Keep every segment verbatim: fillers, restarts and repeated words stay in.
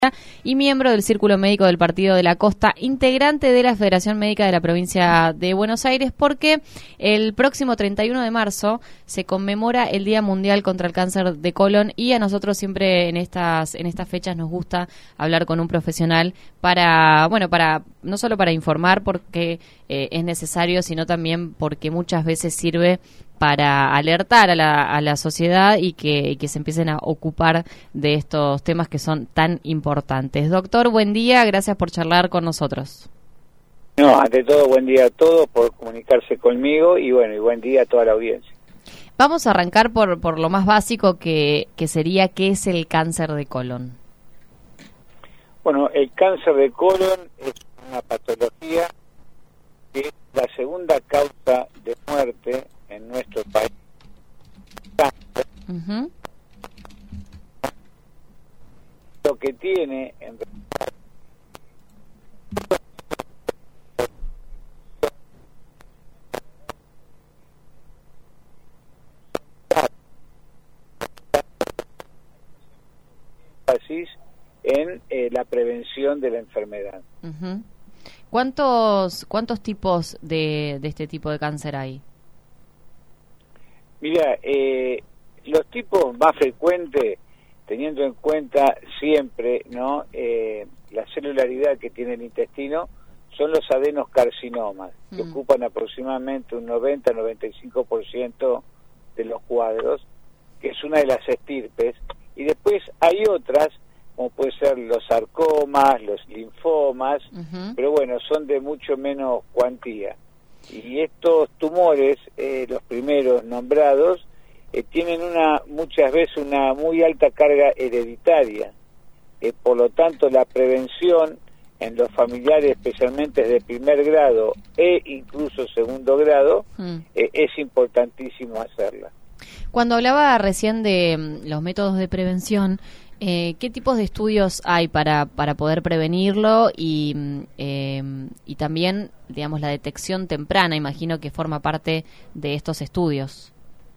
y miembro del Círculo Médico del Partido de la Costa, integrante de la Federación Médica de la Provincia de Buenos Aires, porque el próximo treinta y uno de marzo se conmemora el Día Mundial contra el Cáncer de Colon, y a nosotros siempre en estas en estas fechas nos gusta hablar con un profesional para, bueno, para no solo para informar porque eh, es necesario, sino también porque muchas veces sirve para alertar a la, a la sociedad y que, y que se empiecen a ocupar de estos temas que son tan importantes. Doctor, buen día, gracias por charlar con nosotros. No, ante todo, buen día a todos por comunicarse conmigo y bueno, y buen día a toda la audiencia. Vamos a arrancar por, por lo más básico que, que sería, ¿qué es el cáncer de colon? Bueno, el cáncer de colon es una patología que es la segunda causa de muerte en nuestro país. Uh-huh. Lo que tiene en en eh, la prevención de la enfermedad. Uh-huh. ¿Cuántos cuántos tipos de, de este tipo de cáncer hay? Mira, eh, los tipos más frecuentes, teniendo en cuenta siempre, ¿no? Eh, la celularidad que tiene el intestino, son los adenoscarcinomas, mm. que ocupan aproximadamente un noventa a noventa y cinco por ciento de los cuadros, que es una de las estirpes, y después hay otras, como puede ser los sarcomas, los linfomas, uh-huh. pero bueno, son de mucho menos cuantía. Y estos tumores, eh, los primeros nombrados, eh, tienen una muchas veces una muy alta carga hereditaria. Eh, por lo tanto, la prevención en los familiares, especialmente de primer grado e incluso segundo grado, mm. eh, es importantísimo hacerla. Cuando hablaba recién de um, los métodos de prevención, Eh, ¿qué tipos de estudios hay para, para poder prevenirlo y, eh, y también, digamos, la detección temprana? Imagino que forma parte de estos estudios.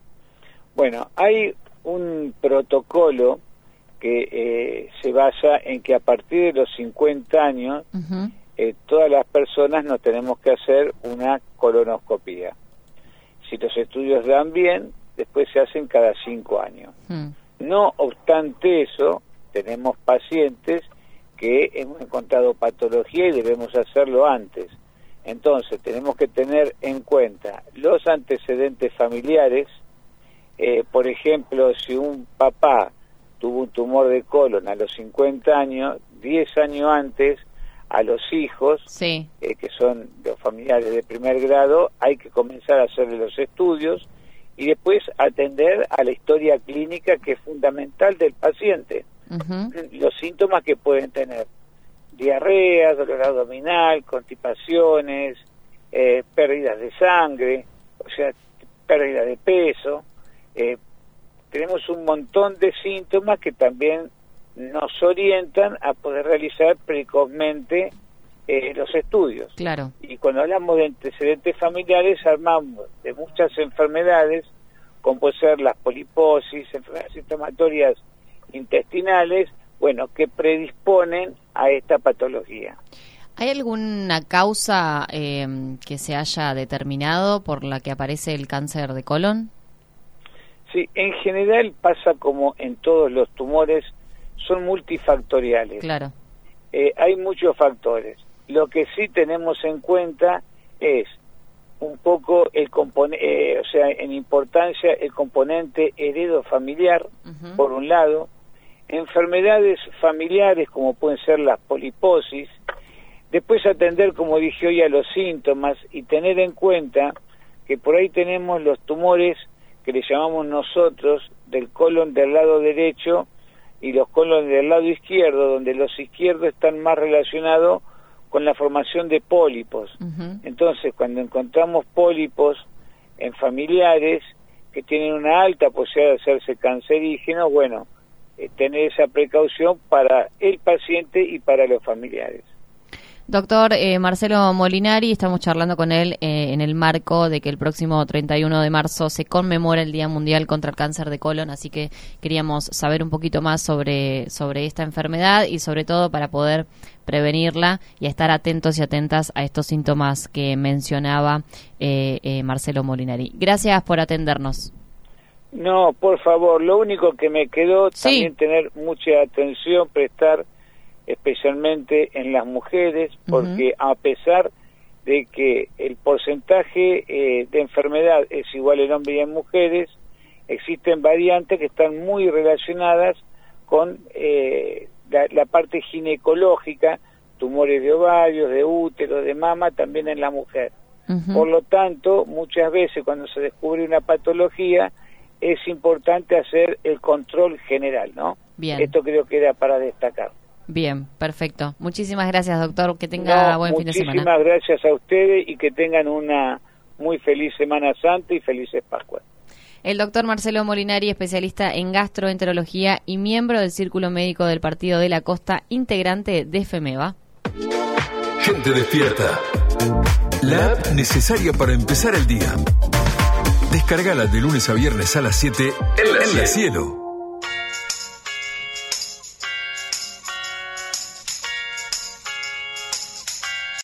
Bueno, hay un protocolo que eh, se basa en que a partir de los cincuenta años uh-huh. eh, todas las personas nos tenemos que hacer una colonoscopía. Si los estudios dan bien, después se hacen cada cinco años. Uh-huh. No obstante eso, tenemos pacientes que hemos encontrado patología y debemos hacerlo antes. Entonces, tenemos que tener en cuenta los antecedentes familiares. Eh, por ejemplo, si un papá tuvo un tumor de colon a los cincuenta años, diez años antes, a los hijos, sí. eh, que son los familiares de primer grado, hay que comenzar a hacerle los estudios y después atender a la historia clínica, que es fundamental del paciente. Uh-huh. Los síntomas que pueden tener: diarrea, dolor abdominal, constipaciones, eh, pérdidas de sangre, o sea, pérdida de peso. Eh, tenemos un montón de síntomas que también nos orientan a poder realizar precozmente eh, los estudios. Claro. Y cuando hablamos de antecedentes familiares, hablamos de muchas enfermedades, como puede ser las poliposis, enfermedades inflamatorias intestinales, bueno, que predisponen a esta patología. ¿Hay alguna causa eh, que se haya determinado por la que aparece el cáncer de colon? Sí, en general pasa como en todos los tumores, son multifactoriales. Claro. Eh, hay muchos factores. Lo que sí tenemos en cuenta es un poco el componente, eh, o sea, en importancia el componente heredofamiliar, uh-huh. por un lado, enfermedades familiares como pueden ser las poliposis, después atender, como dije hoy, a los síntomas y tener en cuenta que por ahí tenemos los tumores que le llamamos nosotros del colon del lado derecho y los colon del lado izquierdo, donde los izquierdos están más relacionados con la formación de pólipos. Uh-huh. Entonces, cuando encontramos pólipos en familiares que tienen una alta posibilidad de hacerse cancerígenos, bueno, eh, tener esa precaución para el paciente y para los familiares. Doctor eh, Marcelo Molinari, estamos charlando con él eh, en el marco de que el próximo treinta y uno de marzo se conmemora el Día Mundial contra el Cáncer de Colon, así que queríamos saber un poquito más sobre, sobre esta enfermedad y sobre todo para poder prevenirla y estar atentos y atentas a estos síntomas que mencionaba eh, eh, Marcelo Molinari. Gracias por atendernos. No, por favor, lo único que me quedó, sí. también tener mucha atención, prestar especialmente en las mujeres, porque uh-huh. a pesar de que el porcentaje eh, de enfermedad es igual en hombres y en mujeres, existen variantes que están muy relacionadas con eh, la, la parte ginecológica, tumores de ovarios, de útero, de mama, también en la mujer. Uh-huh. Por lo tanto, muchas veces cuando se descubre una patología, es importante hacer el control general, ¿no? Bien. Esto creo que era para destacar. Bien, perfecto. Muchísimas gracias, doctor. Que tenga no, buen fin de semana. Muchísimas gracias a ustedes y que tengan una muy feliz Semana Santa y felices Pascuas. El doctor Marcelo Molinari, especialista en gastroenterología y miembro del Círculo Médico del Partido de la Costa, integrante de FEMEVA. Gente despierta. La app necesaria para empezar el día. Descárgala de lunes a viernes a las siete en La Cielo.